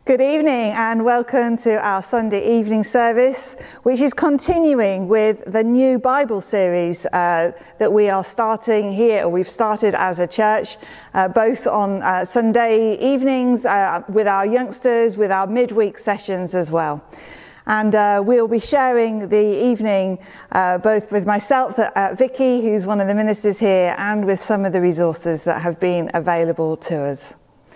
Good evening and welcome to our Sunday evening service, which is continuing with the new Bible series that we are starting here, or we've started as a church, both on Sunday evenings with our youngsters, with our midweek sessions as well. And we'll be sharing the evening both with myself, Vicky, who's one of the ministers here, and with some of the resources that have been available to us.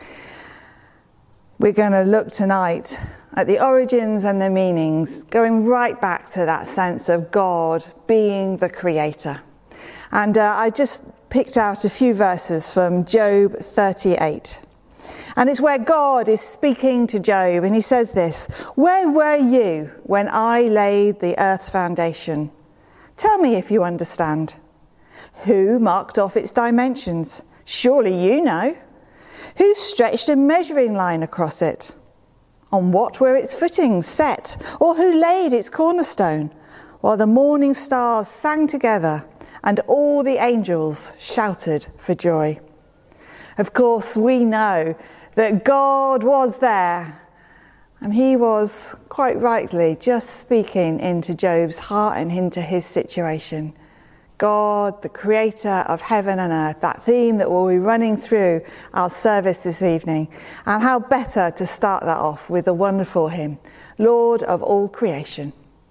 We're going to look tonight at the origins and the meanings, going right back to that sense of God being the creator. And I just picked out a few verses from Job 38. And it's where God is speaking to Job, and he says this: "Where were you when I laid the earth's foundation? Tell me if you understand. Who marked off its dimensions? Surely you know. Who stretched a measuring line across it? On what were its footings set? Or who laid its cornerstone? While the morning stars sang together and all the angels shouted for joy." Of course, we know that God was there, and he was, quite rightly, just speaking into Job's heart and into his situation. God, the creator of heaven and earth, that theme that will be running through our service this evening. And how better to start that off with a wonderful hymn, Lord of all creation.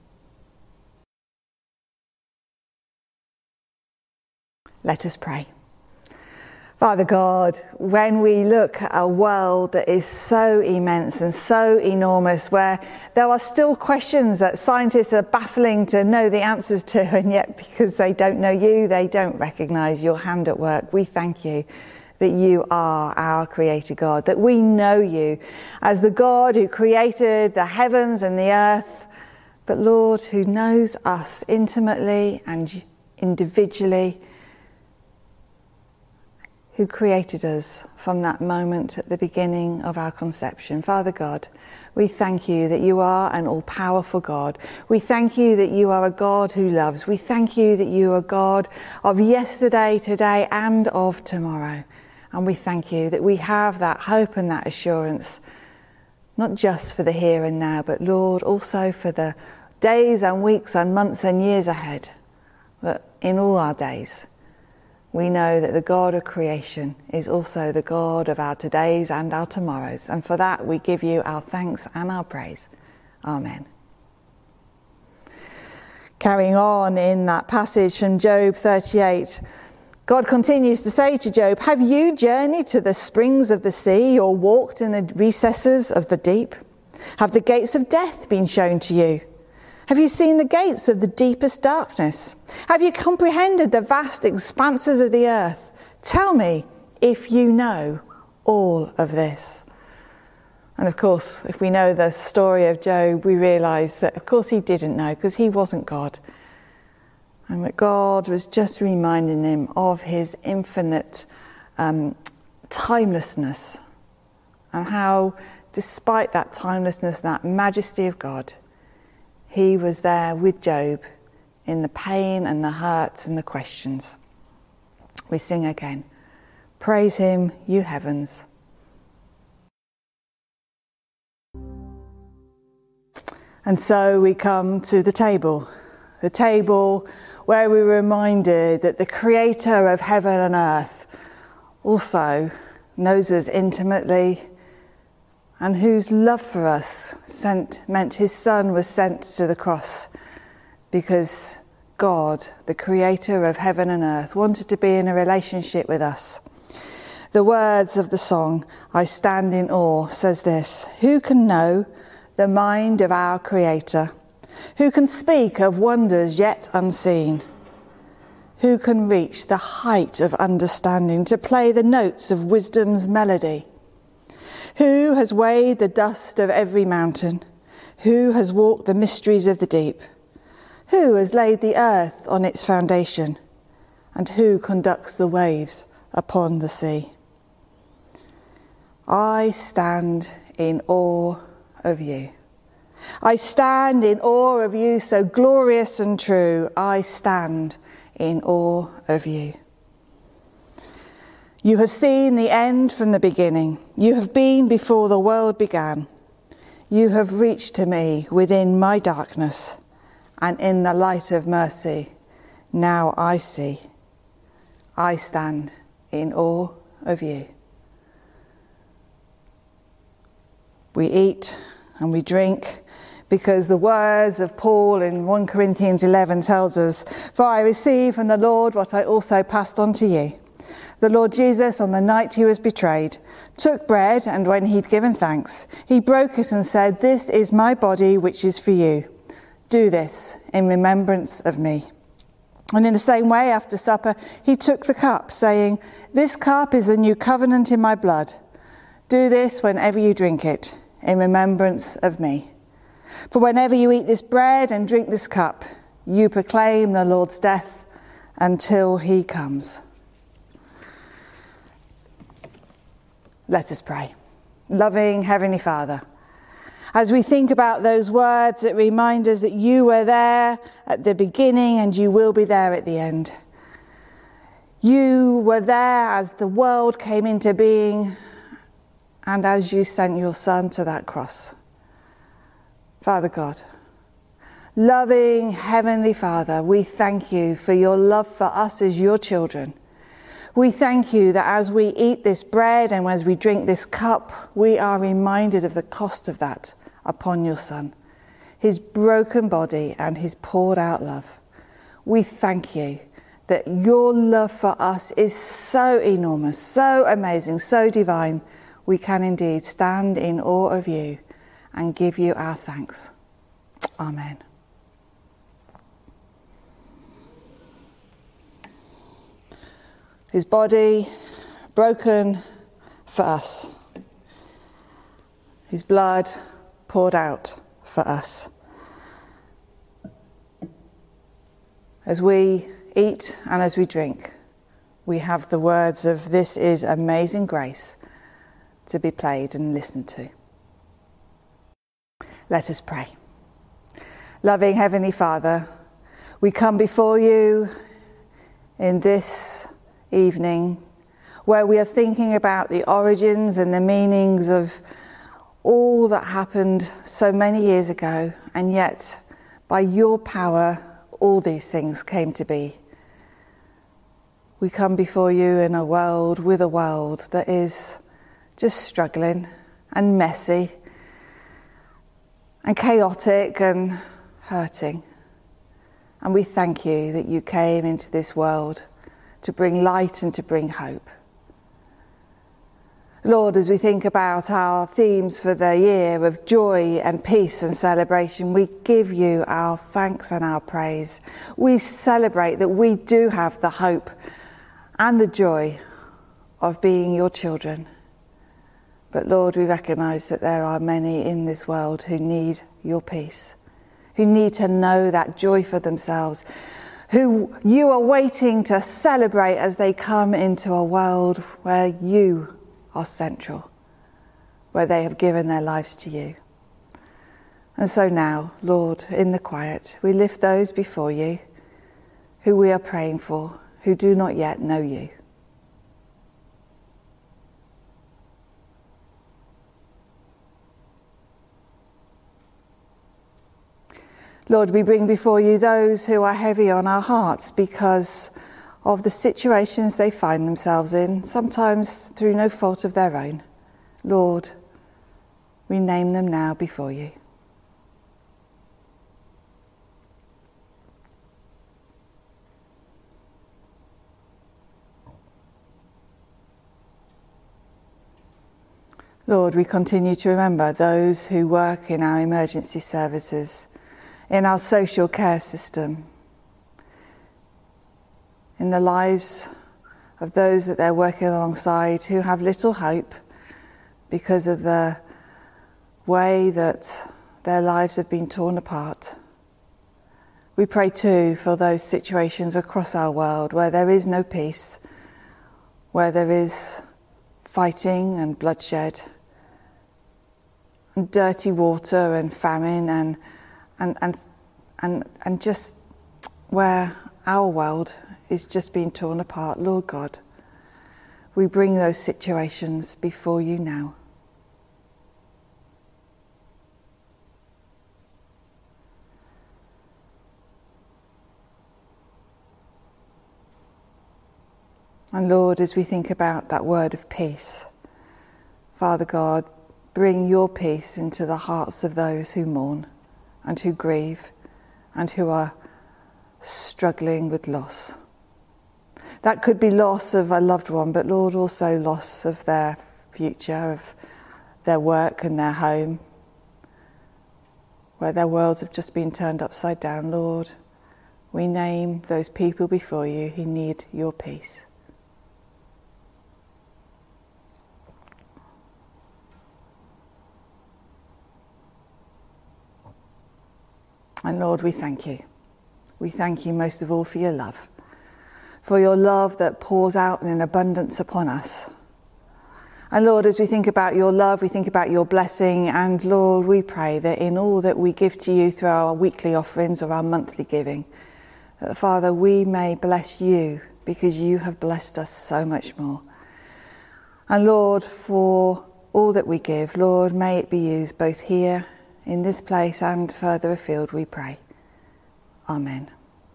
Let us pray. Father God, when we look at a world that is so immense and so enormous, where there are still questions that scientists are baffling to know the answers to, and yet because they don't know you, they don't recognise your hand at work, we thank you that you are our creator God, that we know you as the God who created the heavens and the earth, but Lord, who knows us intimately and individually, who created us from that moment at the beginning of our conception. Father God, we thank you that you are an all-powerful God. We thank you that you are a God who loves. We thank you that you are God of yesterday, today, and of tomorrow. And we thank you that we have that hope and that assurance, not just for the here and now, but Lord, also for the days and weeks and months and years ahead, that in all our days, we know that the God of creation is also the God of our todays and our tomorrows. And for that, we give you our thanks and our praise. Amen. Carrying on in that passage from Job 38, God continues to say to Job, "Have you journeyed to the springs of the sea or walked in the recesses of the deep? Have the gates of death been shown to you? Have you seen the gates of the deepest darkness? Have you comprehended the vast expanses of the earth? Tell me if you know all of this." And of course, if we know the story of Job, we realise that of course he didn't know, because he wasn't God. And that God was just reminding him of his infinite timelessness, and how despite that timelessness, that majesty of God, he was there with Job in the pain and the hurt and the questions. We sing again. Praise him, you heavens. And so we come to the table where we're reminded that the creator of heaven and earth also knows us intimately, and whose love for us meant his son was sent to the cross, because God, the creator of heaven and earth, wanted to be in a relationship with us. The words of the song, "I Stand in Awe," says this: "Who can know the mind of our creator? Who can speak of wonders yet unseen? Who can reach the height of understanding, to play the notes of wisdom's melody? Who has weighed the dust of every mountain? Who has walked the mysteries of the deep? Who has laid the earth on its foundation? And who conducts the waves upon the sea? I stand in awe of you. I stand in awe of you, so glorious and true. I stand in awe of you. You have seen the end from the beginning. You have been before the world began. You have reached to me within my darkness, and in the light of mercy, now I see. I stand in awe of you. We eat and we drink because the words of Paul in 1 Corinthians 11 tells us, "For I received from the Lord what I also passed on to you. The Lord Jesus, on the night he was betrayed, took bread, and when he'd given thanks, he broke it and said, 'This is my body, which is for you. Do this in remembrance of me.' And in the same way, after supper, he took the cup, saying, 'This cup is the new covenant in my blood. Do this whenever you drink it, in remembrance of me. For whenever you eat this bread and drink this cup, you proclaim the Lord's death until he comes.'" Let us pray. Loving Heavenly Father, as we think about those words that remind us that you were there at the beginning and you will be there at the end. You were there as the world came into being and as you sent your Son to that cross. Father God, loving Heavenly Father, we thank you for your love for us as your children. We thank you that as we eat this bread and as we drink this cup, we are reminded of the cost of that upon your Son, his broken body and his poured out love. We thank you that your love for us is so enormous, so amazing, so divine. We can indeed stand in awe of you and give you our thanks. Amen. His body broken for us. His blood poured out for us. As we eat and as we drink, we have the words of "This is amazing grace" to be played and listened to. Let us pray. Loving Heavenly Father, we come before you in this evening where we are thinking about the origins and the meanings of all that happened so many years ago, and yet by your power all these things came to be. We come before you in a world that is just struggling and messy and chaotic and hurting. And we thank you that you came into this world to bring light and to bring hope. Lord, as we think about our themes for the year of joy and peace and celebration, we give you our thanks and our praise. We celebrate that we do have the hope and the joy of being your children. But Lord, we recognise that there are many in this world who need your peace, who need to know that joy for themselves, who you are waiting to celebrate as they come into a world where you are central, where they have given their lives to you. And so now, Lord, in the quiet, we lift those before you who we are praying for, who do not yet know you. Lord, we bring before you those who are heavy on our hearts because of the situations they find themselves in, sometimes through no fault of their own. Lord, we name them now before you. Lord, we continue to remember those who work in our emergency services, in our social care system, in the lives of those that they're working alongside who have little hope because of the way that their lives have been torn apart. We pray too for those situations across our world where there is no peace, where there is fighting and bloodshed, and dirty water and famine and just where our world is just being torn apart. Lord God, we bring those situations before you now. And Lord, as we think about that word of peace, Father God, bring your peace into the hearts of those who mourn and who grieve and who are struggling with loss. That could be loss of a loved one, but Lord, also loss of their future, of their work and their home, where their worlds have just been turned upside down. Lord, we name those people before you who need your peace. And Lord, we thank you. We thank you most of all for your love that pours out in abundance upon us. And Lord, as we think about your love, we think about your blessing, and Lord, we pray that in all that we give to you through our weekly offerings or our monthly giving, that Father, we may bless you because you have blessed us so much more. And Lord, for all that we give, Lord, may it be used both here in this place and further afield, we pray. Amen.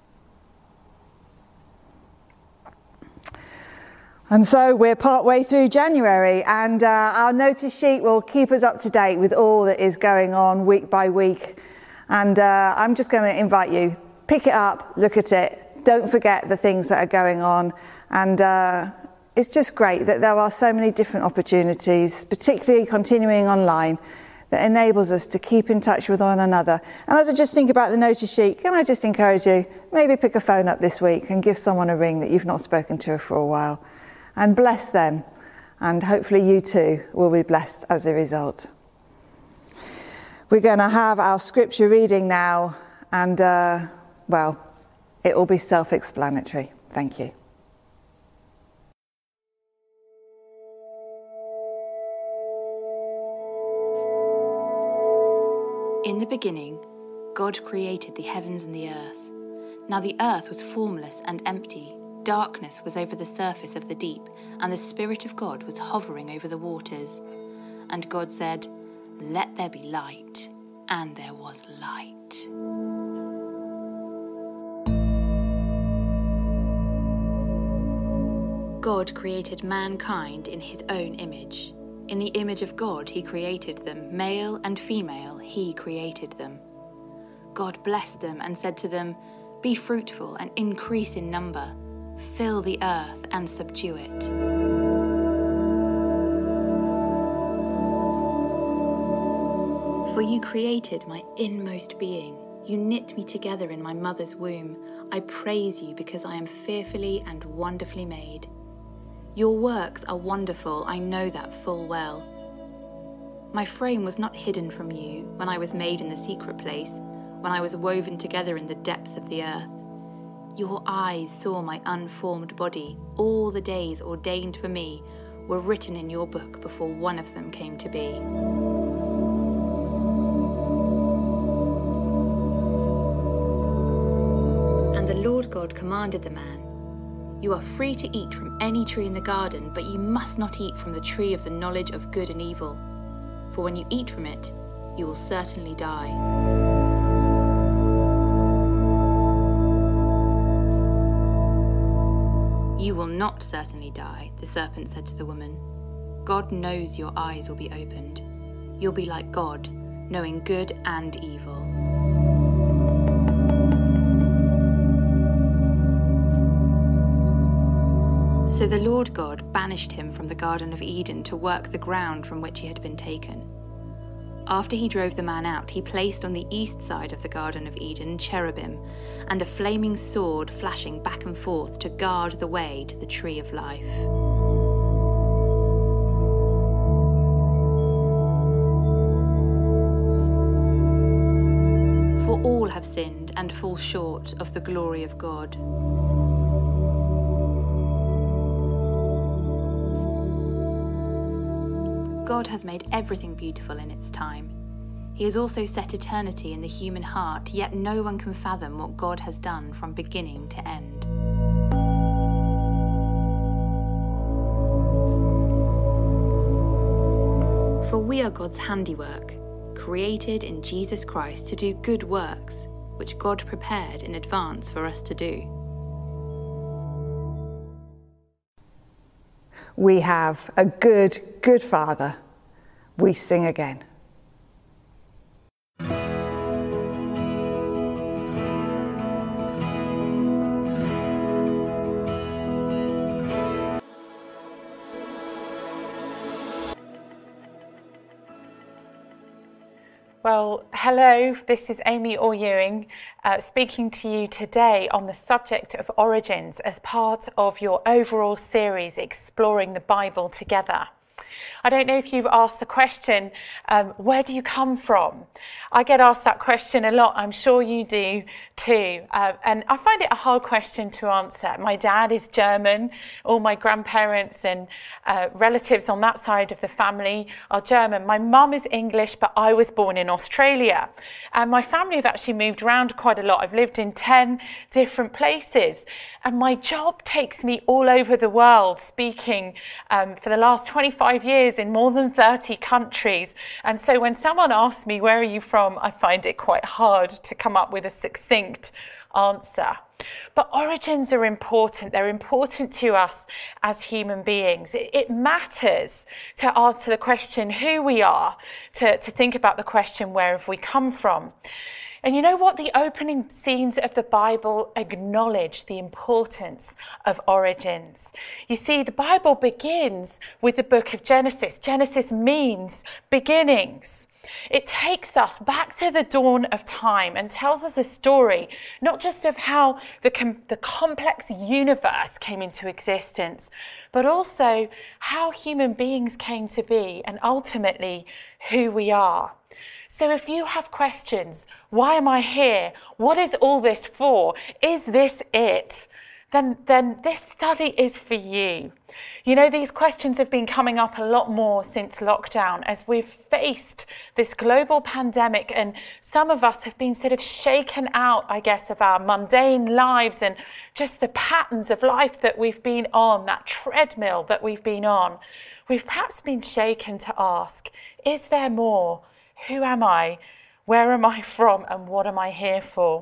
And so we're partway through January, and our notice sheet will keep us up to date with all that is going on week by week. And I'm just going to invite you, pick it up, look at it. Don't forget the things that are going on. And it's just great that there are so many different opportunities, particularly continuing online, that enables us to keep in touch with one another. And as I just think about the notice sheet, can I just encourage you, maybe pick a phone up this week and give someone a ring that you've not spoken to for a while, and bless them. And hopefully you too will be blessed as a result. We're going to have our scripture reading now, and it will be self-explanatory. Thank you. In the beginning, God created the heavens and the earth. Now the earth was formless and empty. Darkness was over the surface of the deep, and the Spirit of God was hovering over the waters. And God said, "Let there be light." And there was light. God created mankind in his own image. In the image of God he created them, male and female he created them. God blessed them and said to them, "Be fruitful and increase in number. Fill the earth and subdue it." For you created my inmost being. You knit me together in my mother's womb. I praise you because I am fearfully and wonderfully made. Your works are wonderful, I know that full well. My frame was not hidden from you when I was made in the secret place, when I was woven together in the depths of the earth. Your eyes saw my unformed body. All the days ordained for me were written in your book before one of them came to be. And the Lord God commanded the man, "You are free to eat from any tree in the garden, but you must not eat from the tree of the knowledge of good and evil. For when you eat from it, you will certainly die." "You will not certainly die," the serpent said to the woman. "God knows your eyes will be opened. You'll be like God, knowing good and evil." So the Lord God banished him from the Garden of Eden to work the ground from which he had been taken. After he drove the man out, he placed on the east side of the Garden of Eden cherubim and a flaming sword flashing back and forth to guard the way to the tree of life. For all have sinned and fall short of the glory of God. God has made everything beautiful in its time. He has also set eternity in the human heart, yet no one can fathom what God has done from beginning to end. For we are God's handiwork, created in Jesus Christ to do good works, which God prepared in advance for us to do. we have a good, good Father, we sing again. Well, hello, this is Amy Orr-Ewing speaking to you today on the subject of origins as part of your overall series, Exploring the Bible Together. I don't know if you've asked the question, where do you come from? I get asked that question a lot, I'm sure you do too, and I find it a hard question to answer. My dad is German, all my grandparents and relatives on that side of the family are German. My mum is English, but I was born in Australia, and my family have actually moved around quite a lot. I've lived in 10 different places, and my job takes me all over the world, speaking for the last 25 years in more than 30 countries. And so when someone asks me, where are you from? I find it quite hard to come up with a succinct answer. But origins are important. They're important to us as human beings. It matters to answer the question who we are, to think about the question where have we come from. And you know what? The opening scenes of the Bible acknowledge the importance of origins. You see, the Bible begins with the book of Genesis. Genesis means beginnings. It takes us back to the dawn of time and tells us a story, not just of how the complex universe came into existence, but also how human beings came to be and ultimately who we are. So if you have questions, why am I here? What is all this for? Is this it? Then this study is for you. You know, these questions have been coming up a lot more since lockdown as we've faced this global pandemic, and some of us have been sort of shaken out, I guess, of our mundane lives and just the patterns of life that we've been on, that treadmill that we've been on. We've perhaps been shaken to ask, is there more? Who am I? Where am I from? And what am I here for?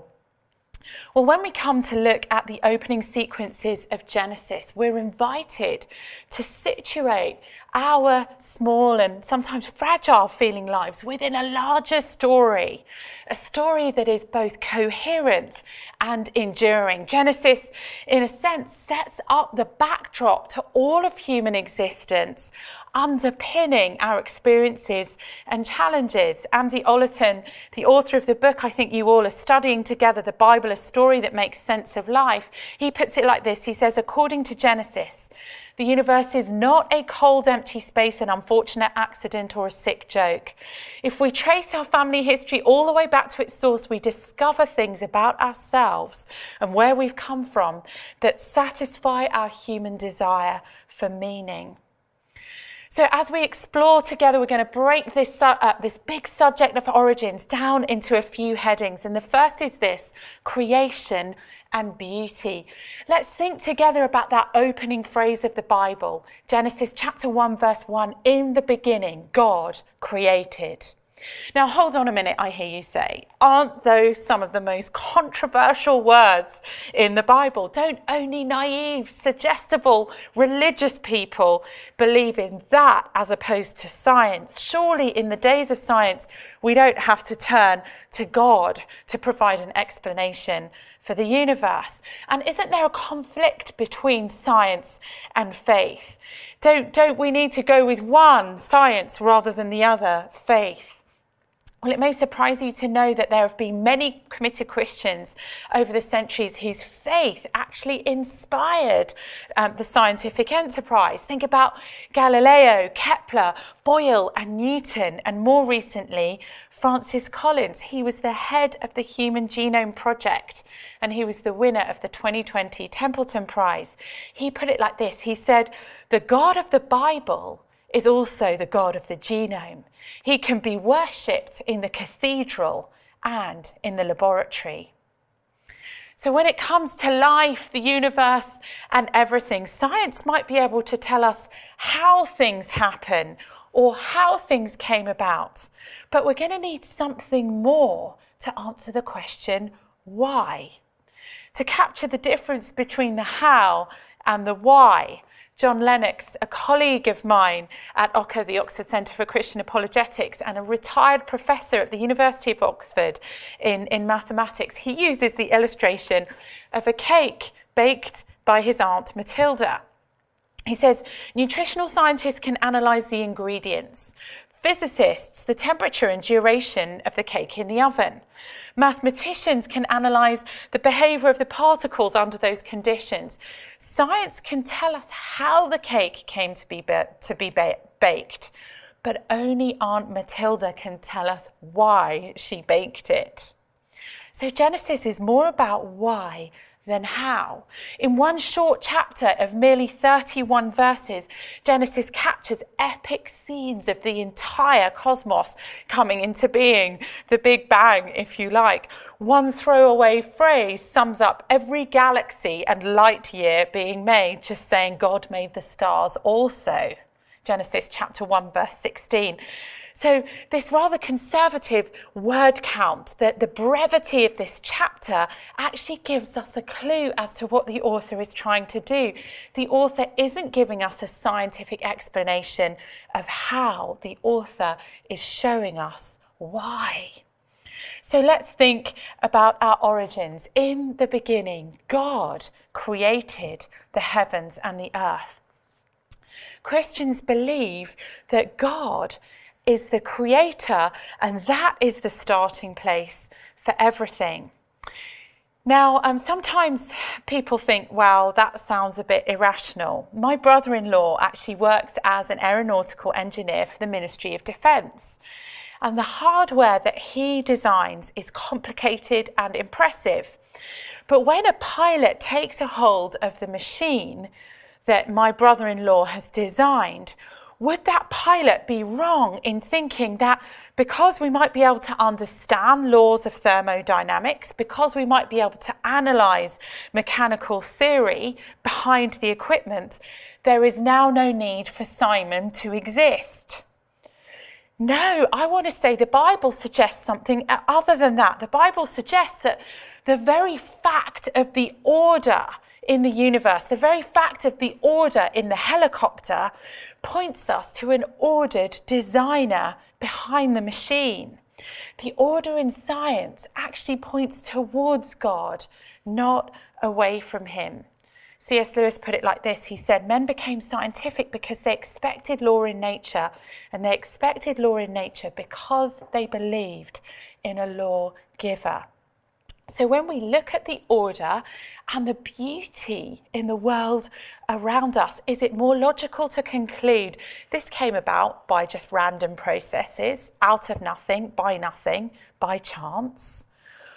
Well, when we come to look at the opening sequences of Genesis, we're invited to situate our small and sometimes fragile feeling lives within a larger story, a story that is both coherent and enduring. Genesis, in a sense, sets up the backdrop to all of human existence, underpinning our experiences and challenges. Andy Ollerton, the author of the book I think you all are studying together, The Bible, A Story That Makes Sense of Life, he puts it like this. He says, according to Genesis, the universe is not a cold, empty space, an unfortunate accident, or a sick joke. If we trace our family history all the way back to its source, we discover things about ourselves and where we've come from that satisfy our human desire for meaning. So as we explore together, we're going to break this big subject of origins down into a few headings. And the first is this: creation and beauty. Let's think together about that opening phrase of the Bible. Genesis chapter 1, verse 1, in the beginning, God created. Now, hold on a minute, I hear you say. Aren't those some of the most controversial words in the Bible? Don't only naive, suggestible, religious people believe in that as opposed to science? Surely in the days of science, we don't have to turn to God to provide an explanation for the universe. And isn't there a conflict between science and faith? Don't we need to go with one, science, rather than the other, faith? Well, it may surprise you to know that there have been many committed Christians over the centuries whose faith actually inspired the scientific enterprise. Think about Galileo, Kepler, Boyle and Newton, and more recently, Francis Collins. He was the head of the Human Genome Project, and he was the winner of the 2020 Templeton Prize. He put it like this. He said, "The God of the Bible is also the God of the genome. He can be worshipped in the cathedral and in the laboratory." So when it comes to life, the universe and everything, science might be able to tell us how things happen or how things came about. But we're going to need something more to answer the question, why? To capture the difference between the how and the why, John Lennox, a colleague of mine at OCCA, the Oxford Centre for Christian Apologetics, and a retired professor at the University of Oxford in mathematics, he uses the illustration of a cake baked by his aunt Matilda. He says, nutritional scientists can analyse the ingredients. Physicists, the temperature and duration of the cake in the oven. Mathematicians can analyse the behaviour of the particles under those conditions. Science can tell us how the cake came to be baked, but only Aunt Matilda can tell us why she baked it. So Genesis is more about why than how. In one short chapter of merely 31 verses, Genesis captures epic scenes of the entire cosmos coming into being, the Big Bang, if you like. One throwaway phrase sums up every galaxy and light year being made, just saying God made the stars also. Genesis chapter 1, verse 16. So this rather conservative word count, that the brevity of this chapter actually gives us a clue as to what the author is trying to do. The author isn't giving us a scientific explanation of how. The author is showing us why. So let's think about our origins. In the beginning, God created the heavens and the earth. Christians believe that God is the creator, and that is the starting place for everything. Now, sometimes people think, well, that sounds a bit irrational. My brother-in-law actually works as an aeronautical engineer for the Ministry of Defence. And the hardware that he designs is complicated and impressive. But when a pilot takes a hold of the machine that my brother-in-law has designed, would that pilot be wrong in thinking that because we might be able to understand laws of thermodynamics, because we might be able to analyse mechanical theory behind the equipment, there is now no need for Simon to exist? No, I want to say the Bible suggests something other than that. The Bible suggests that the very fact of the order in the universe, the very fact of the order in the helicopter, points us to an ordered designer behind the machine. The order in science actually points towards God, not away from him. C.S. Lewis put it like this. He said, men became scientific because they expected law in nature, and they expected law in nature because they believed in a lawgiver. So when we look at the order and the beauty in the world around us, is it more logical to conclude this came about by just random processes, out of nothing, by chance?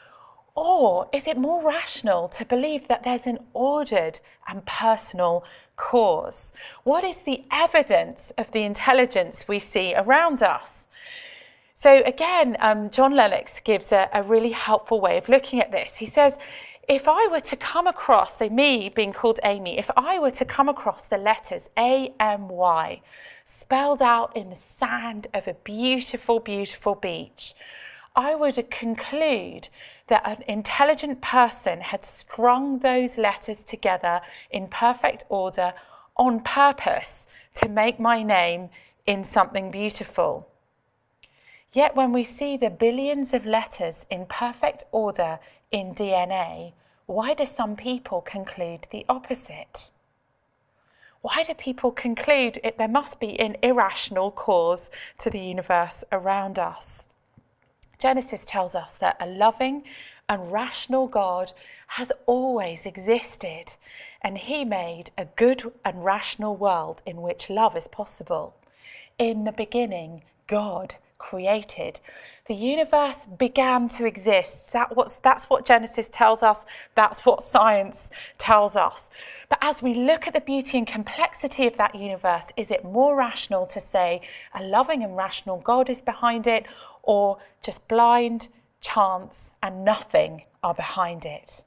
Or is it more rational to believe that there's an ordered and personal cause? What is the evidence of the intelligence we see around us? So again, John Lennox gives a really helpful way of looking at this. He says, if I were to come across, so me being called Amy, if I were to come across the letters A-M-Y spelled out in the sand of a beautiful, beautiful beach, I would conclude that an intelligent person had strung those letters together in perfect order on purpose to make my name in something beautiful. Yet when we see the billions of letters in perfect order in DNA, why do some people conclude the opposite? Why do people conclude there must be an irrational cause to the universe around us? Genesis tells us that a loving and rational God has always existed, and he made a good and rational world in which love is possible. In the beginning, God created. The universe began to exist. That's what Genesis tells us. That's what science tells us. But as we look at the beauty and complexity of that universe, is it more rational to say a loving and rational God is behind it, or just blind chance and nothing are behind it?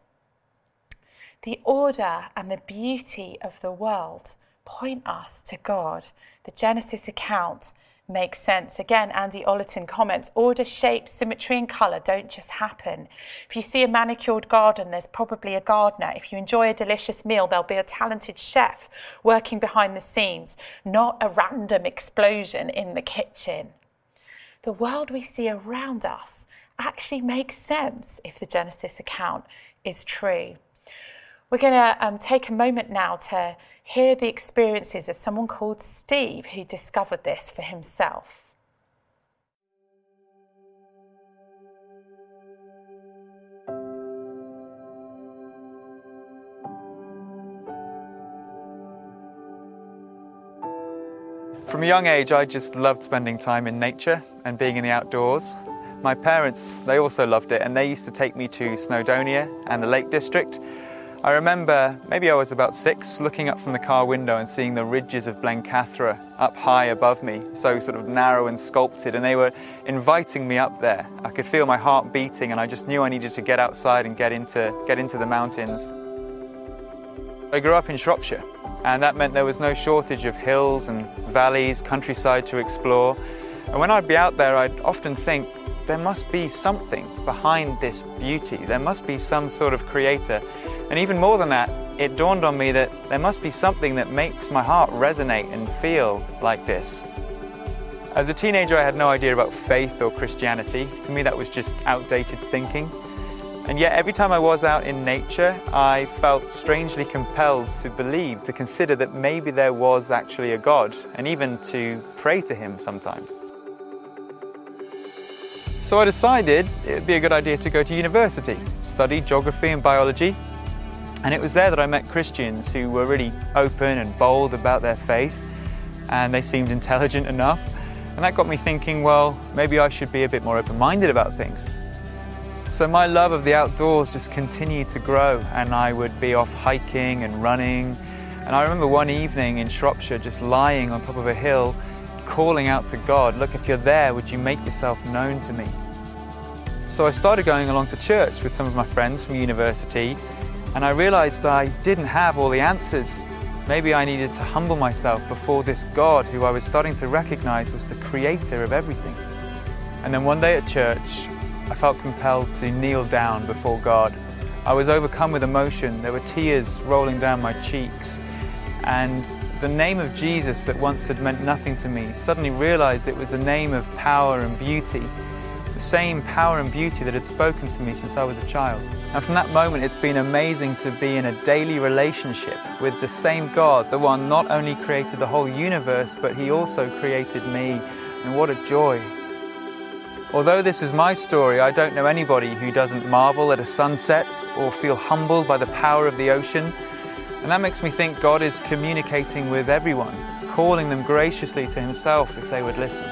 The order and the beauty of the world point us to God. The Genesis account makes sense. Again, Andy Ollerton comments, order, shape, symmetry and colour don't just happen. If you see a manicured garden, there's probably a gardener. If you enjoy a delicious meal, there'll be a talented chef working behind the scenes, not a random explosion in the kitchen. The world we see around us actually makes sense if the Genesis account is true. We're going to take a moment now to hear the experiences of someone called Steve who discovered this for himself. From a young age, I just loved spending time in nature and being in the outdoors. My parents, they also loved it, and they used to take me to Snowdonia and the Lake District. I remember, maybe I was about 6, looking up from the car window and seeing the ridges of Blencathra up high above me, so sort of narrow and sculpted, and they were inviting me up there. I could feel my heart beating, and I just knew I needed to get outside and get into the mountains. I grew up in Shropshire, and that meant there was no shortage of hills and valleys, countryside to explore. And when I'd be out there, I'd often think, there must be something behind this beauty. There must be some sort of creator. And even more than that, it dawned on me that there must be something that makes my heart resonate and feel like this. As a teenager, I had no idea about faith or Christianity. To me, that was just outdated thinking. And yet, every time I was out in nature, I felt strangely compelled to believe, to consider that maybe there was actually a God, and even to pray to him sometimes. So I decided it'd be a good idea to go to university, study geography and biology. And it was there that I met Christians who were really open and bold about their faith, and they seemed intelligent enough. And that got me thinking, well, maybe I should be a bit more open-minded about things. So my love of the outdoors just continued to grow, and I would be off hiking and running. And I remember one evening in Shropshire just lying on top of a hill, calling out to God, look, if you're there, would you make yourself known to me? So I started going along to church with some of my friends from university, and I realized I didn't have all the answers. Maybe I needed to humble myself before this God who I was starting to recognize was the creator of everything. And then one day at church, I felt compelled to kneel down before God. I was overcome with emotion. There were tears rolling down my cheeks. And the name of Jesus that once had meant nothing to me suddenly realized it was a name of power and beauty. The same power and beauty that had spoken to me since I was a child. And from that moment, it's been amazing to be in a daily relationship with the same God, the one not only created the whole universe, but he also created me. And what a joy. Although this is my story, I don't know anybody who doesn't marvel at a sunset or feel humbled by the power of the ocean. And that makes me think God is communicating with everyone, calling them graciously to himself if they would listen.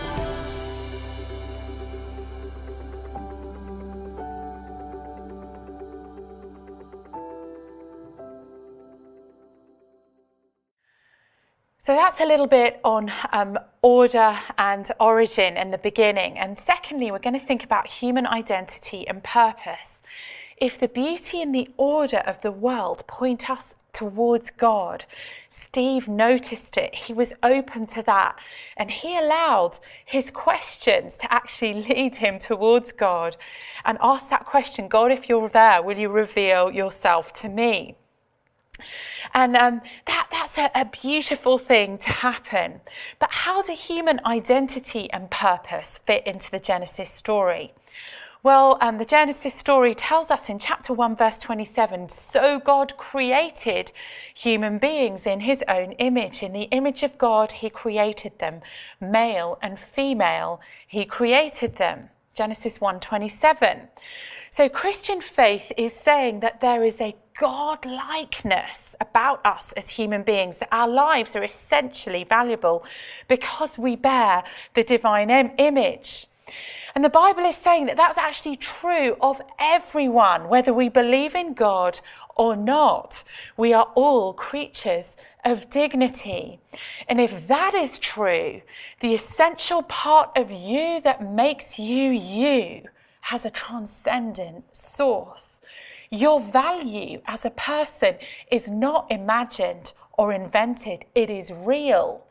So that's a little bit on order and origin and the beginning. And secondly, we're going to think about human identity and purpose. If the beauty and the order of the world point us towards God, Steve noticed it. He was open to that. And he allowed his questions to actually lead him towards God and ask that question, God, if you're there, will you reveal yourself to me? And that's a beautiful thing to happen. But how do human identity and purpose fit into the Genesis story? Well, the Genesis story tells us in chapter 1, verse 27, so God created human beings in his own image. In the image of God, he created them. Male and female, he created them. Genesis 1:27. So Christian faith is saying that there is a God-likeness about us as human beings, that our lives are essentially valuable because we bear the divine image. And the Bible is saying that that's actually true of everyone, whether we believe in God or not. We are all creatures of dignity. And if that is true, the essential part of you that makes you you has a transcendent source. Your value as a person is not imagined or invented. It is real.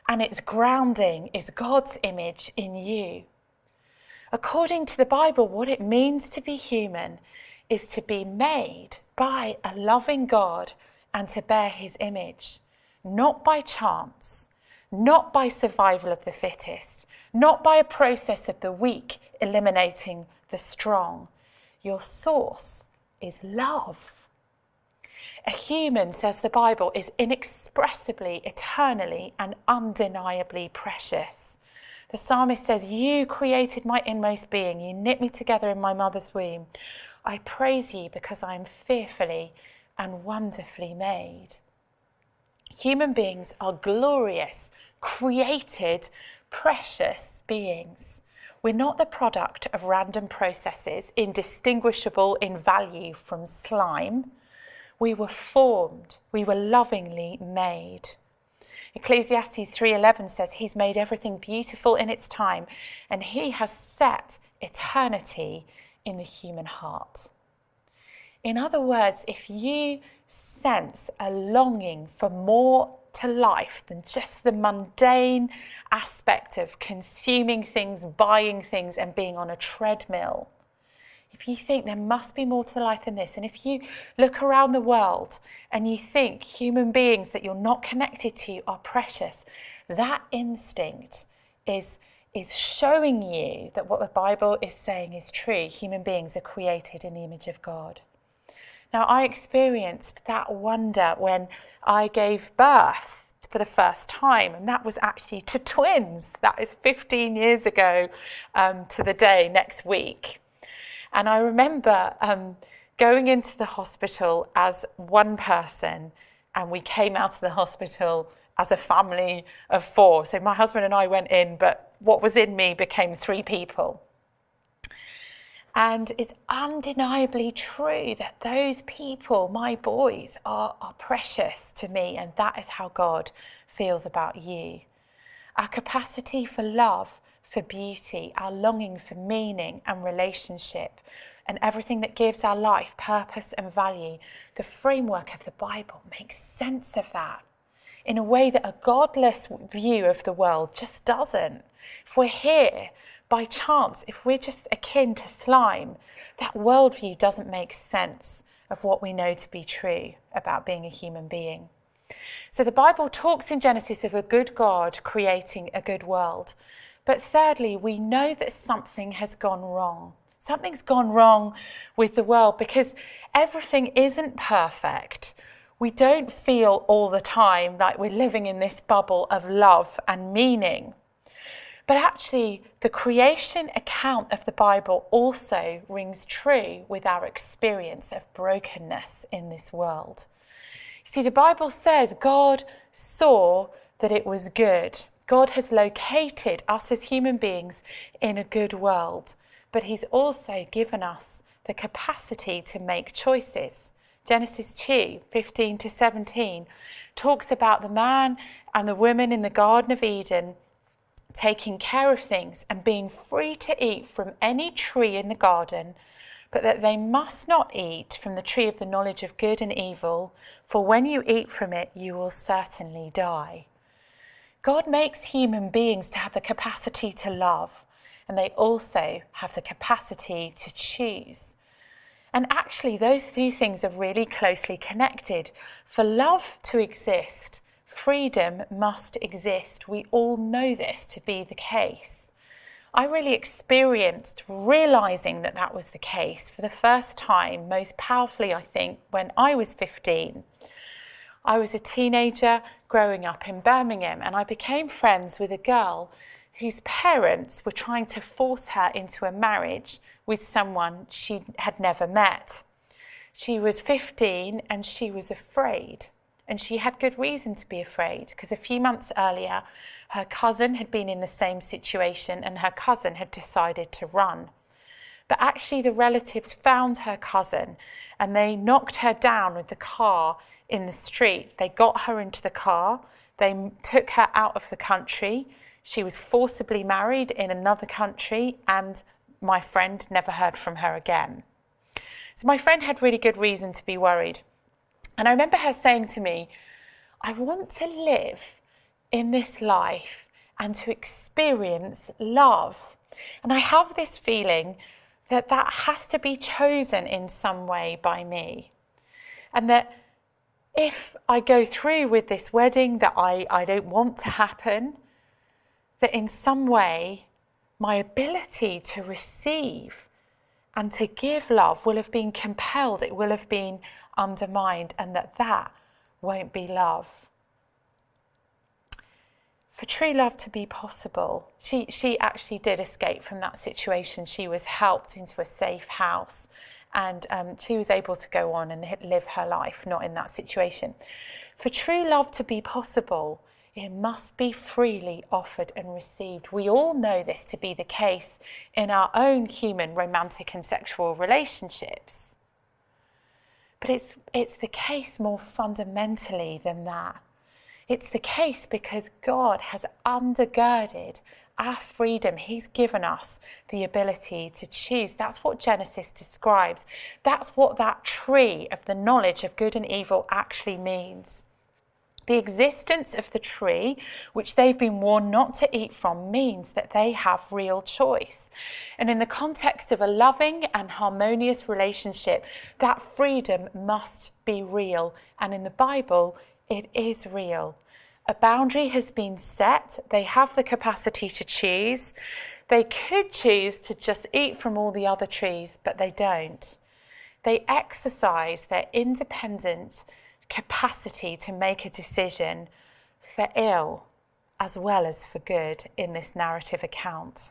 and its grounding is God's image in you. According to the Bible, what it means to be human is to be made by a loving God and to bear his image, not by chance, not by survival of the fittest, not by a process of the weak eliminating the strong. Your source is love. A human, says the Bible, is inexpressibly, eternally, and undeniably precious. The psalmist says, "You created my inmost being. You knit me together in my mother's womb. I praise you because I am fearfully and wonderfully made." Human beings are glorious, created, precious beings. We're not the product of random processes, indistinguishable in value from slime. We were formed, we were lovingly made. Ecclesiastes 3:11 says he's made everything beautiful in its time, and he has set eternity in the human heart. In other words, if you sense a longing for more to life than just the mundane aspect of consuming things, buying things, and being on a treadmill, if you think there must be more to life than this, and if you look around the world and you think human beings that you're not connected to are precious, that instinct is showing you that what the Bible is saying is true. Human beings are created in the image of God. Now, I experienced that wonder when I gave birth for the first time, and that was actually to twins. That is 15 years ago to the day next week. And I remember going into the hospital as one person, and we came out of the hospital as a family of 4. So my husband and I went in, but what was in me became 3 people. And it's undeniably true that those people, my boys, are precious to me, and that is how God feels about you. Our capacity for love, for beauty, our longing for meaning and relationship, and everything that gives our life purpose and value, the framework of the Bible makes sense of that in a way that a godless view of the world just doesn't. If we're here by chance, if we're just akin to slime, that worldview doesn't make sense of what we know to be true about being a human being. So the Bible talks in Genesis of a good God creating a good world. But thirdly, we know that something has gone wrong. Something's gone wrong with the world because everything isn't perfect. We don't feel all the time like we're living in this bubble of love and meaning. But actually, the creation account of the Bible also rings true with our experience of brokenness in this world. You see, the Bible says God saw that it was good. God has located us as human beings in a good world, but he's also given us the capacity to make choices. Genesis 2:15-17 talks about the man and the woman in the Garden of Eden taking care of things and being free to eat from any tree in the garden, but that they must not eat from the tree of the knowledge of good and evil, for when you eat from it, you will certainly die. God makes human beings to have the capacity to love, and they also have the capacity to choose. And actually, those 2 things are really closely connected. For love to exist, freedom must exist. We all know this to be the case. I really experienced realizing that that was the case for the first time, most powerfully, I think, when I was 15. I was a teenager growing up in Birmingham, and I became friends with a girl whose parents were trying to force her into a marriage with someone she had never met. She was 15 and she was afraid. And she had good reason to be afraid, because a few months earlier, her cousin had been in the same situation and her cousin had decided to run. But actually the relatives found her cousin and they knocked her down with the car in the street. They got her into the car. They took her out of the country. She was forcibly married in another country, and my friend never heard from her again. So my friend had really good reason to be worried. And I remember her saying to me, I want to live in this life and to experience love. And I have this feeling that that has to be chosen in some way by me. And that if I go through with this wedding that I don't want to happen, that in some way my ability to receive and to give love will have been compelled, it will have been undermined, and that won't be love. For true love to be possible, she actually did escape from that situation. She was helped into a safe house, and she was able to go on and live her life, not in that situation. For true love to be possible, it must be freely offered and received. We all know this to be the case in our own human romantic and sexual relationships. But it's the case more fundamentally than that. It's the case because God has undergirded our freedom. He's given us the ability to choose. That's what Genesis describes. That's what that tree of the knowledge of good and evil actually means. The existence of the tree, which they've been warned not to eat from, means that they have real choice. And in the context of a loving and harmonious relationship, that freedom must be real. And in the Bible, it is real. A boundary has been set. They have the capacity to choose. They could choose to just eat from all the other trees, but they don't. They exercise their independent capacity to make a decision for ill as well as for good in this narrative account.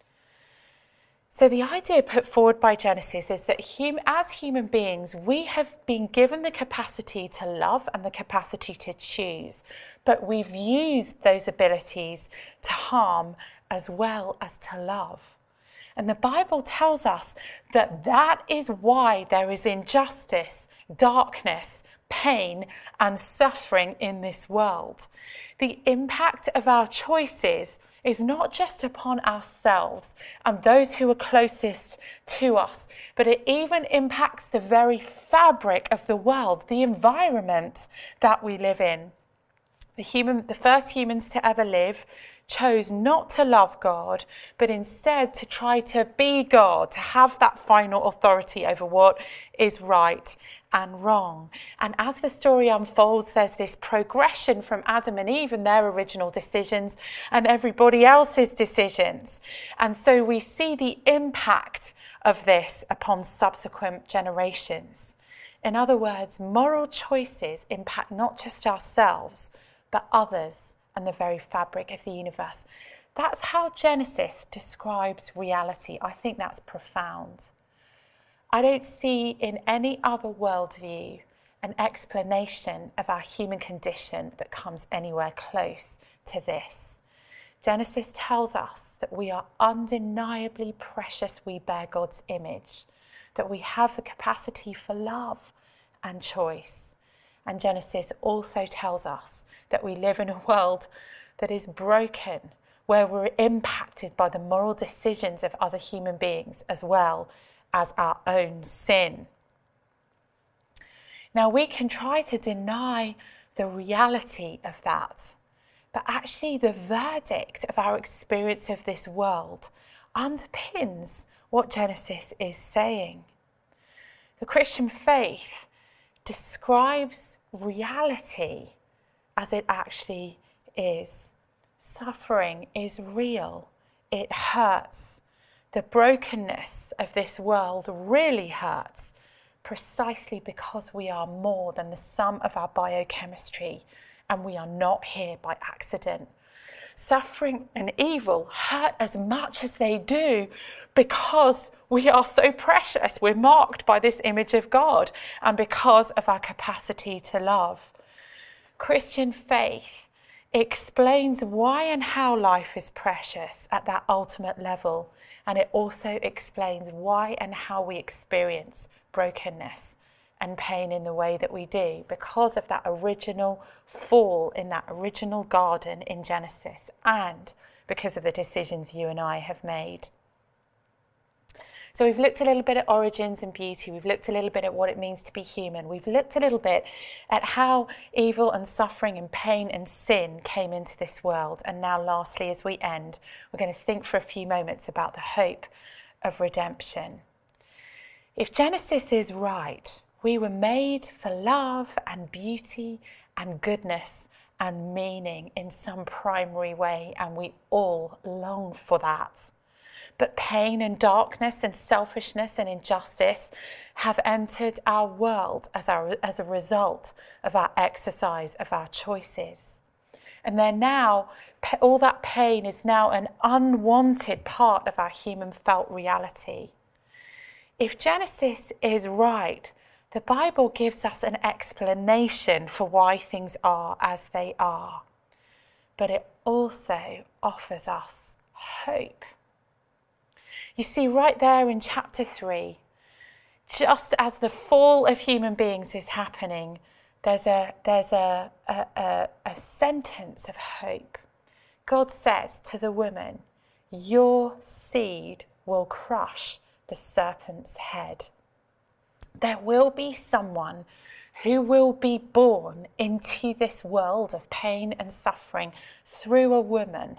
So the idea put forward by Genesis is that as human beings, we have been given the capacity to love and the capacity to choose, but we've used those abilities to harm as well as to love. And the Bible tells us that that is why there is injustice, darkness, pain, and suffering in this world. The impact of our choices is not just upon ourselves and those who are closest to us, but it even impacts the very fabric of the world, the environment that we live in. The first humans to ever live chose not to love God, but instead to try to be God, to have that final authority over what is right and wrong. And as the story unfolds, there's this progression from Adam and Eve and their original decisions and everybody else's decisions. And so we see the impact of this upon subsequent generations. In other words, moral choices impact not just ourselves, but others and the very fabric of the universe. That's how Genesis describes reality. I think that's profound. I don't see in any other worldview an explanation of our human condition that comes anywhere close to this. Genesis tells us that we are undeniably precious. We bear God's image, that we have the capacity for love and choice. And Genesis also tells us that we live in a world that is broken, where we're impacted by the moral decisions of other human beings as well as our own sin. Now, we can try to deny the reality of that, but actually the verdict of our experience of this world underpins what Genesis is saying. The Christian faith describes reality as it actually is. Suffering is real. It hurts. The brokenness of this world really hurts, precisely because we are more than the sum of our biochemistry, and we are not here by accident. Suffering and evil hurt as much as they do because we are so precious. We're marked by this image of God, and because of our capacity to love. Christian faith explains why and how life is precious at that ultimate level. And it also explains why and how we experience brokenness and pain in the way that we do, because of that original fall in that original garden in Genesis, and because of the decisions you and I have made. So we've looked a little bit at origins and beauty. We've looked a little bit at what it means to be human. We've looked a little bit at how evil and suffering and pain and sin came into this world. And now lastly, as we end, we're going to think for a few moments about the hope of redemption. If Genesis is right, we were made for love and beauty and goodness and meaning in some primary way, and we all long for that. But pain and darkness and selfishness and injustice have entered our world as a result of our exercise of our choices. And they're now, all that pain is now an unwanted part of our human felt reality. If Genesis is right, the Bible gives us an explanation for why things are as they are. But it also offers us hope. You see, right there in chapter 3, just as the fall of human beings is happening, there's a sentence of hope. God says to the woman, "Your seed will crush the serpent's head." There will be someone who will be born into this world of pain and suffering through a woman,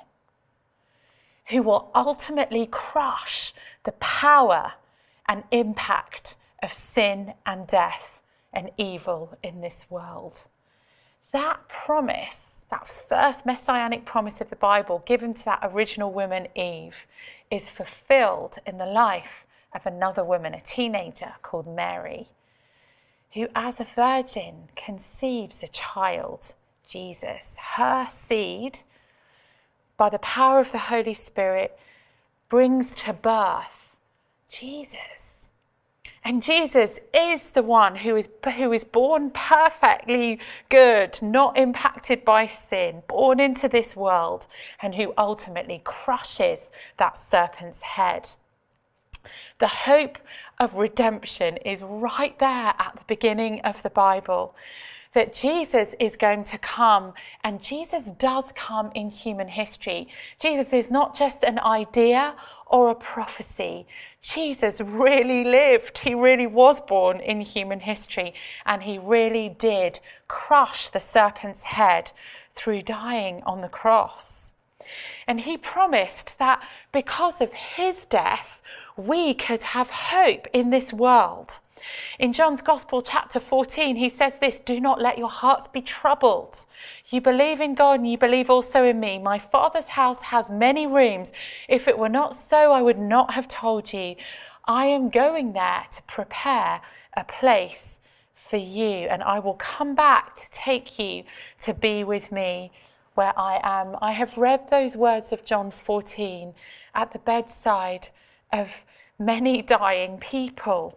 who will ultimately crush the power and impact of sin and death and evil in this world. That promise, that first messianic promise of the Bible given to that original woman, Eve, is fulfilled in the life of another woman, a teenager called Mary, who as a virgin conceives a child, Jesus. Her seed, by the power of the Holy Spirit, brings to birth Jesus. And Jesus is the one who is born perfectly good, not impacted by sin, born into this world, and who ultimately crushes that serpent's head. The hope of redemption is right there at the beginning of the Bible. That Jesus is going to come, and Jesus does come in human history. Jesus is not just an idea or a prophecy. Jesus really lived. He really was born in human history, and he really did crush the serpent's head through dying on the cross. And he promised that because of his death, we could have hope in this world. In John's Gospel, chapter 14, he says this: "Do not let your hearts be troubled. You believe in God and you believe also in me. My Father's house has many rooms. If it were not so, I would not have told you. I am going there to prepare a place for you, and I will come back to take you to be with me where I am." I have read those words of John 14 at the bedside of many dying people,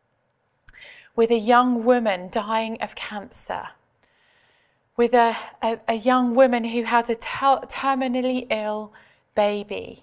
with a young woman dying of cancer, with a young woman who had a terminally ill baby.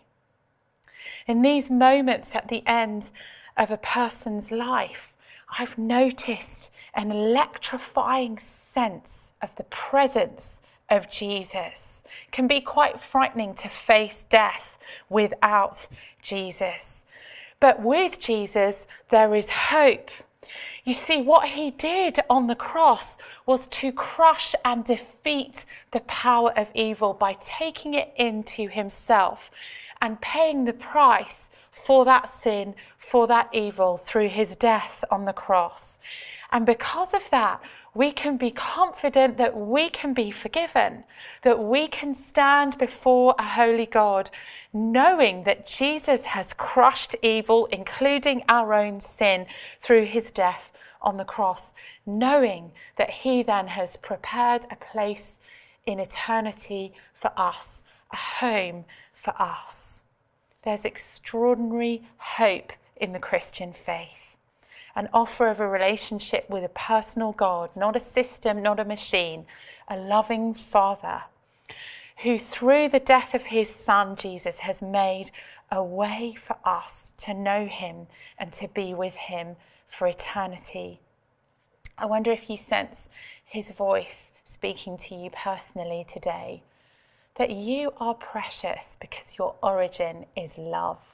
In these moments at the end of a person's life, I've noticed an electrifying sense of the presence of Jesus. It can be quite frightening to face death without Jesus. But with Jesus, there is hope. You see, what he did on the cross was to crush and defeat the power of evil by taking it into himself and paying the price for that sin, for that evil, through his death on the cross. And because of that, we can be confident that we can be forgiven, that we can stand before a holy God, knowing that Jesus has crushed evil, including our own sin, through his death on the cross, knowing that he then has prepared a place in eternity for us, a home for us. There's extraordinary hope in the Christian faith. An offer of a relationship with a personal God, not a system, not a machine, a loving Father who through the death of his Son, Jesus, has made a way for us to know him and to be with him for eternity. I wonder if you sense his voice speaking to you personally today, that you are precious because your origin is love,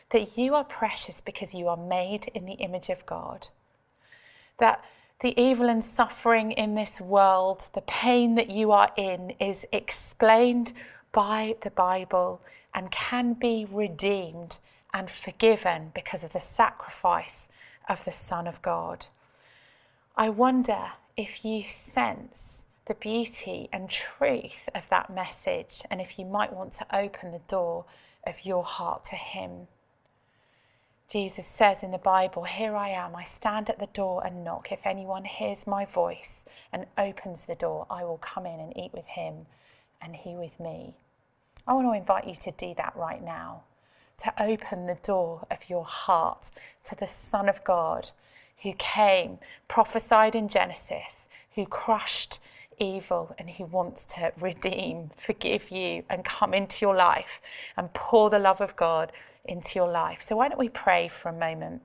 that you are precious because you are made in the image of God, that the evil and suffering in this world, the pain that you are in, is explained by the Bible and can be redeemed and forgiven because of the sacrifice of the Son of God. I wonder if you sense the beauty and truth of that message, and if you might want to open the door of your heart to him. Jesus says in the Bible, "Here I am, I stand at the door and knock. If anyone hears my voice and opens the door, I will come in and eat with him and he with me." I want to invite you to do that right now, to open the door of your heart to the Son of God who came, prophesied in Genesis, who crushed evil and who wants to redeem, forgive you and come into your life and pour the love of God into your life. So why don't we pray for a moment?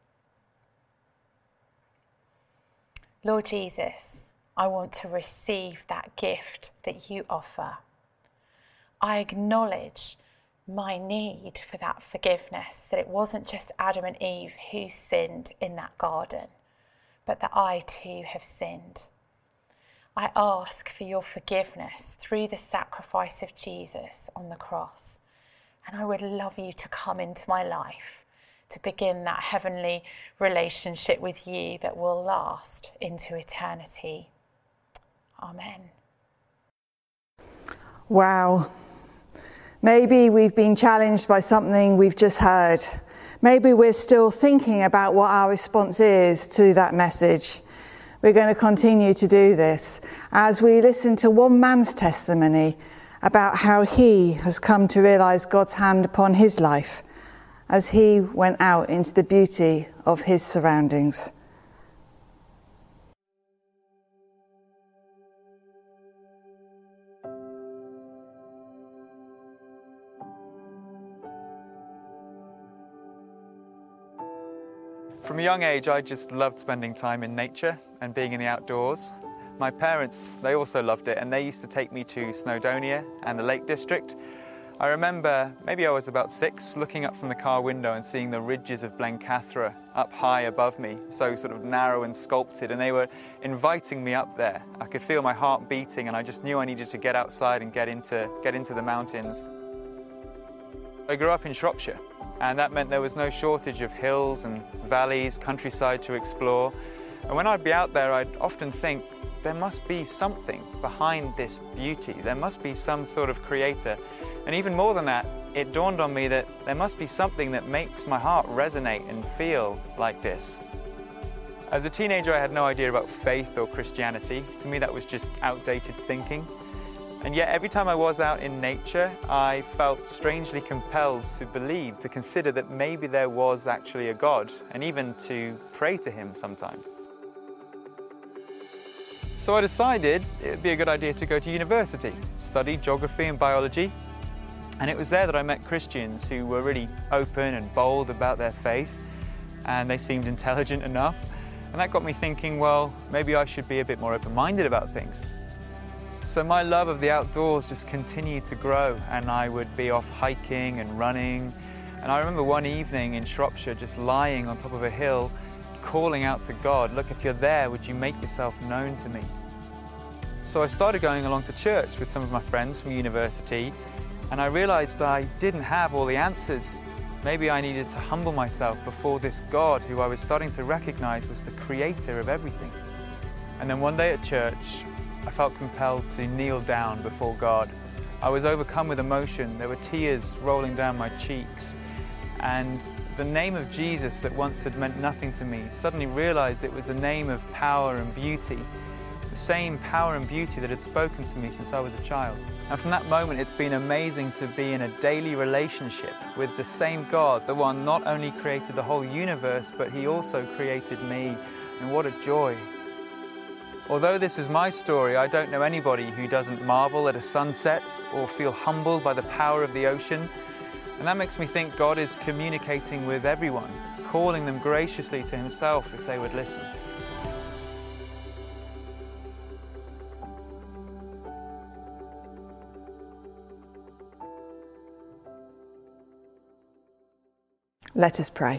Lord Jesus, I want to receive that gift that you offer. I acknowledge my need for that forgiveness, that it wasn't just Adam and Eve who sinned in that garden, but that I too have sinned. I ask for your forgiveness through the sacrifice of Jesus on the cross. And I would love you to come into my life, to begin that heavenly relationship with you that will last into eternity. Amen. Wow. Maybe we've been challenged by something we've just heard. Maybe we're still thinking about what our response is to that message. We're going to continue to do this as we listen to one man's testimony about how he has come to realise God's hand upon his life as he went out into the beauty of his surroundings. From a young age, I just loved spending time in nature and being in the outdoors. My parents, they also loved it, and they used to take me to Snowdonia and the Lake District. I remember, maybe I was about 6, looking up from the car window and seeing the ridges of Blencathra up high above me, so sort of narrow and sculpted, and they were inviting me up there. I could feel my heart beating, and I just knew I needed to get outside and get into the mountains. I grew up in Shropshire, and that meant there was no shortage of hills and valleys, countryside to explore. And when I'd be out there, I'd often think, there must be something behind this beauty. There must be some sort of creator. And even more than that, it dawned on me that there must be something that makes my heart resonate and feel like this. As a teenager, I had no idea about faith or Christianity. To me, that was just outdated thinking. And yet every time I was out in nature, I felt strangely compelled to believe, to consider that maybe there was actually a God, and even to pray to him sometimes. So I decided it'd be a good idea to go to university, study geography and biology. And it was there that I met Christians who were really open and bold about their faith, and they seemed intelligent enough. And that got me thinking, well, maybe I should be a bit more open-minded about things. So my love of the outdoors just continued to grow, and I would be off hiking and running. And I remember one evening in Shropshire just lying on top of a hill, calling out to God, look, if you're there, would you make yourself known to me? So I started going along to church with some of my friends from university, and I realized that I didn't have all the answers. Maybe I needed to humble myself before this God who I was starting to recognize was the creator of everything. And then one day at church, I felt compelled to kneel down before God. I was overcome with emotion. There were tears rolling down my cheeks. And the name of Jesus that once had meant nothing to me suddenly realized it was a name of power and beauty, the same power and beauty that had spoken to me since I was a child. And from that moment, it's been amazing to be in a daily relationship with the same God, the one not only created the whole universe, but he also created me. And what a joy. Although this is my story, I don't know anybody who doesn't marvel at a sunset or feel humbled by the power of the ocean. And that makes me think God is communicating with everyone, calling them graciously to himself if they would listen. Let us pray.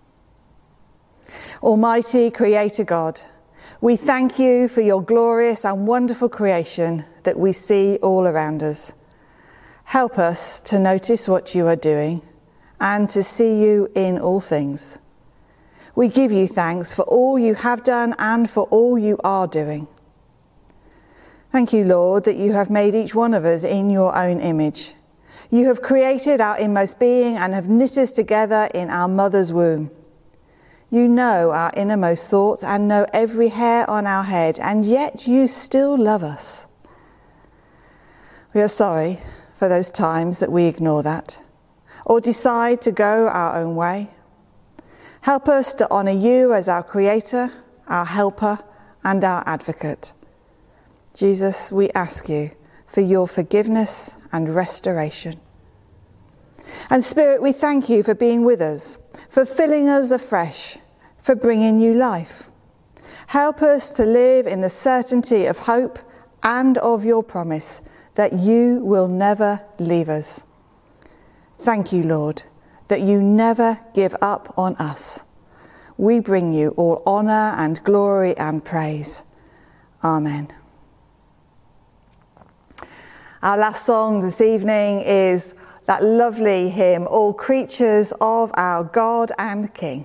Almighty Creator God, we thank you for your glorious and wonderful creation that we see all around us. Help us to notice what you are doing and to see you in all things. We give you thanks for all you have done and for all you are doing. Thank you, Lord, that you have made each one of us in your own image. You have created our inmost being and have knit us together in our mother's womb. You know our innermost thoughts and know every hair on our head, and yet you still love us. We are sorry for those times that we ignore that or decide to go our own way. Help us to honour you as our Creator, our Helper, and our Advocate. Jesus, we ask you for your forgiveness and restoration. And Spirit, we thank you for being with us, for filling us afresh, for bringing new life. Help us to live in the certainty of hope and of your promise that you will never leave us. Thank you, Lord, that you never give up on us. We bring you all honour and glory and praise. Amen. Our last song this evening is that lovely hymn, All Creatures of Our God and King.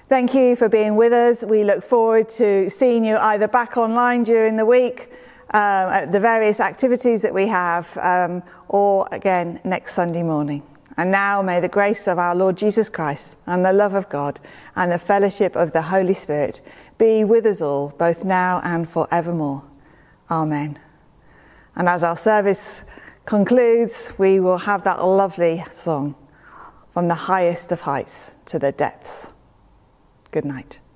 Thank you for being with us. We look forward to seeing you either back online during the week at the various activities that we have, or again next Sunday morning. And now may the grace of our Lord Jesus Christ and the love of God and the fellowship of the Holy Spirit be with us all, both now and forevermore. Amen. And as our service concludes, we will have that lovely song, From the Highest of Heights to the Depths. Good night.